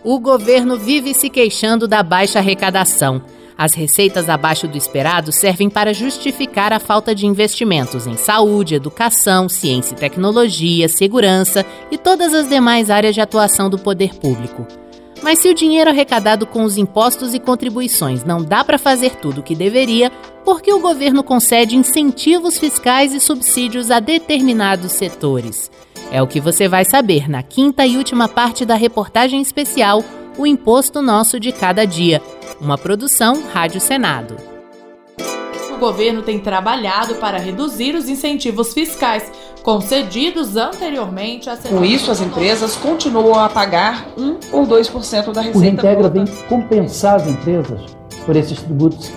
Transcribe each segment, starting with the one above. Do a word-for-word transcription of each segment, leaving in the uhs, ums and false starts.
O governo vive se queixando da baixa arrecadação. As receitas abaixo do esperado servem para justificar a falta de investimentos em saúde, educação, ciência e tecnologia, segurança e todas as demais áreas de atuação do poder público. Mas se o dinheiro arrecadado com os impostos e contribuições não dá para fazer tudo o que deveria, por que o governo concede incentivos fiscais e subsídios a determinados setores? É o que você vai saber na quinta e última parte da reportagem especial O Imposto Nosso de Cada Dia, uma produção Rádio Senado. O governo tem trabalhado para reduzir os incentivos fiscais concedidos anteriormente a... Com isso, as empresas continuam a pagar um ou dois por cento da receita. O Reintegra vem compensar as empresas por esses tributos.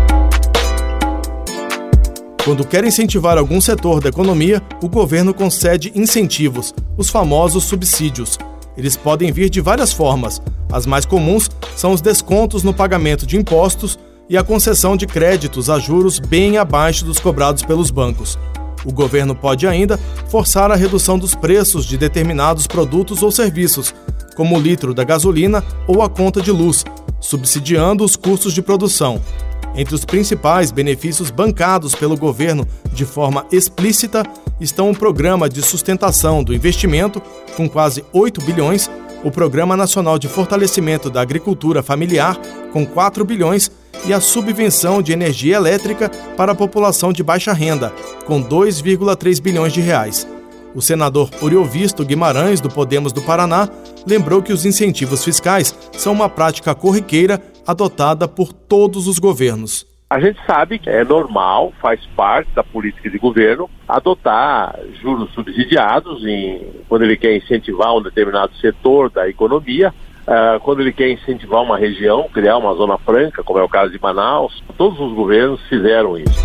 Quando quer incentivar algum setor da economia, o governo concede incentivos, os famosos subsídios. Eles podem vir de várias formas. As mais comuns são os descontos no pagamento de impostos e a concessão de créditos a juros bem abaixo dos cobrados pelos bancos. O governo pode ainda forçar a redução dos preços de determinados produtos ou serviços, como o litro da gasolina ou a conta de luz, subsidiando os custos de produção. Entre os principais benefícios bancados pelo governo de forma explícita estão o Programa de Sustentação do Investimento, com quase oito bilhões, o Programa Nacional de Fortalecimento da Agricultura Familiar, com quatro bilhões, e a Subvenção de Energia Elétrica para a população de baixa renda, com dois vírgula três bilhões de reais. O senador Oriovisto Guimarães, do Podemos do Paraná, lembrou que os incentivos fiscais são uma prática corriqueira adotada por todos os governos. A gente sabe que é normal, faz parte da política de governo, adotar juros subsidiados em, quando ele quer incentivar um determinado setor da economia, uh, quando ele quer incentivar uma região, criar uma zona franca, como é o caso de Manaus. Todos os governos fizeram isso.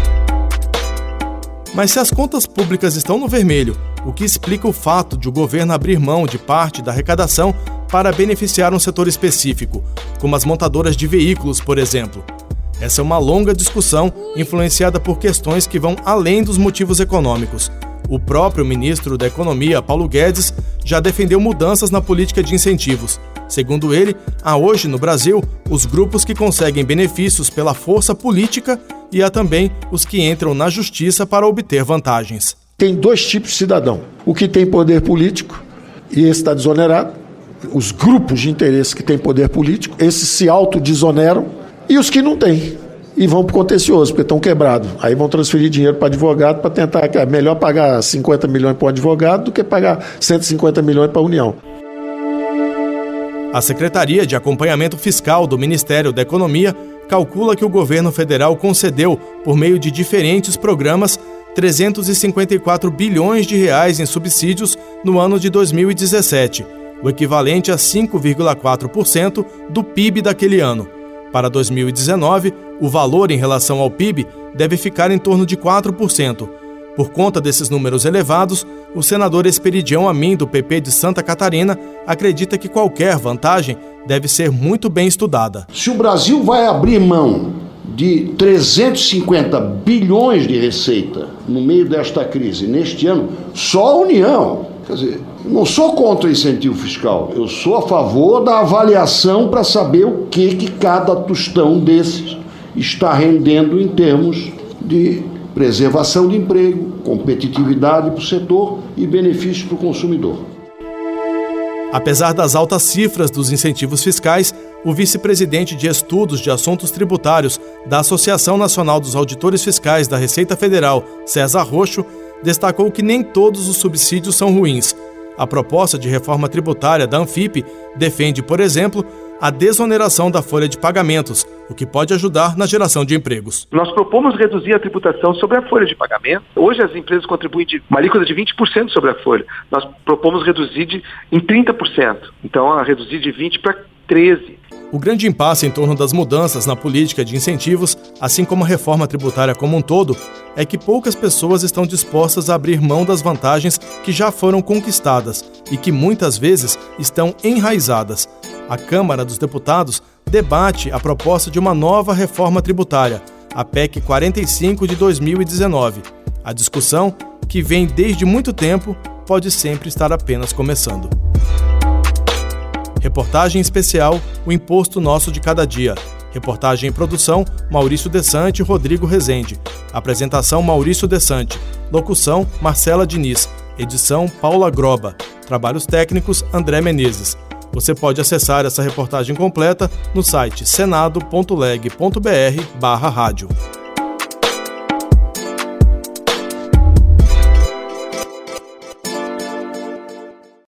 Mas se as contas públicas estão no vermelho, o que explica o fato de o governo abrir mão de parte da arrecadação para beneficiar um setor específico, como as montadoras de veículos, por exemplo? Essa é uma longa discussão influenciada por questões que vão além dos motivos econômicos. O próprio ministro da Economia, Paulo Guedes, já defendeu mudanças na política de incentivos. Segundo ele, há hoje no Brasil os grupos que conseguem benefícios pela força política e há também os que entram na justiça para obter vantagens. Tem dois tipos de cidadão. O que tem poder político, e esse está desonerado. Os grupos de interesse que têm poder político, esses se autodesoneram. E os que não têm. E vão para o contencioso, porque estão quebrados. Aí vão transferir dinheiro para advogado para tentar... É melhor pagar cinquenta milhões para o advogado do que pagar cento e cinquenta milhões para a União. A Secretaria de Acompanhamento Fiscal do Ministério da Economia calcula que o governo federal concedeu, por meio de diferentes programas, trezentos e cinquenta e quatro bilhões de reais em subsídios no ano de dois mil e dezessete, o equivalente a cinco vírgula quatro por cento do P I B daquele ano. Para dois mil e dezenove, o valor em relação ao P I B deve ficar em torno de quatro por cento. Por conta desses números elevados, o senador Esperidião Amin, do P P de Santa Catarina, acredita que qualquer vantagem deve ser muito bem estudada. Se o Brasil vai abrir mão de trezentos e cinquenta bilhões de receita no meio desta crise, neste ano, só a União, quer dizer, eu não sou contra o incentivo fiscal, eu sou a favor da avaliação para saber o que, que cada tostão desses está rendendo em termos de preservação de emprego, competitividade para o setor e benefício para o consumidor. Apesar das altas cifras dos incentivos fiscais, o vice-presidente de Estudos de Assuntos Tributários da Associação Nacional dos Auditores Fiscais da Receita Federal, César Roxo, destacou que nem todos os subsídios são ruins. A proposta de reforma tributária da Anfip defende, por exemplo, a desoneração da folha de pagamentos, o que pode ajudar na geração de empregos. Nós propomos reduzir a tributação sobre a folha de pagamento. Hoje as empresas contribuem de uma alíquota de vinte por cento sobre a folha. Nós propomos reduzir de, em trinta por cento. Então, a reduzir de vinte por cento para treze por cento. O grande impasse em torno das mudanças na política de incentivos, assim como a reforma tributária como um todo, é que poucas pessoas estão dispostas a abrir mão das vantagens que já foram conquistadas e que muitas vezes estão enraizadas. A Câmara dos Deputados debate a proposta de uma nova reforma tributária, a P E C quarenta e cinco de dois mil e dezenove. A discussão, que vem desde muito tempo, pode sempre estar apenas começando. Reportagem especial O Imposto Nosso de Cada Dia. Reportagem e produção Maurício Desante e Rodrigo Rezende. Apresentação Maurício Desante. Locução Marcela Diniz. Edição Paula Groba. Trabalhos técnicos André Menezes. Você pode acessar essa reportagem completa no site senado ponto leg ponto br barra rádio.